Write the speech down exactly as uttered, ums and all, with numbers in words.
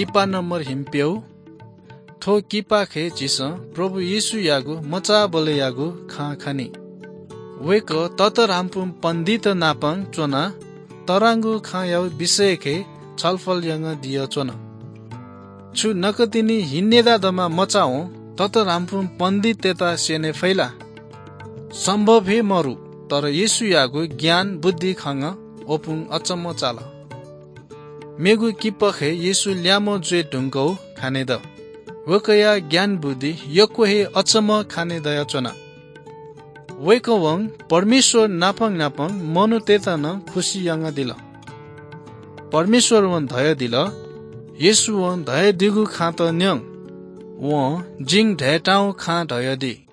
Kipa number हिम्प्यौ थो किपा खे जिस प्रभु यीशु यागु मचा बोले यागु खा खानी वेक ततर हाम्पुम पंडित नापंग चोना तरांगु खा याउ विषय खे छलफल यंग दियो चोना छु नकतिनी हिन्नेदा दमा मचाओ ततर हाम्पुम पंडित तेता सेने फैला सम्भव हे मरु तर यीशु यागु ज्ञान बुद्धि खांग ओपुङ अचम्म चाल मेगु किपखे यीशु ल्यामो जे ढुङ्गौ खाने द वकया ज्ञान बुद्धि यको हे अचम्म खाने दया चोना वेकवङ परमेश्वर नापङ नापङ मनु तेता न खुसी यंग दिल परमेश्वर वन धय दिल यीशु वन धय दिगु खा त न्यङ व जिङ ढेटाउ खा धय दि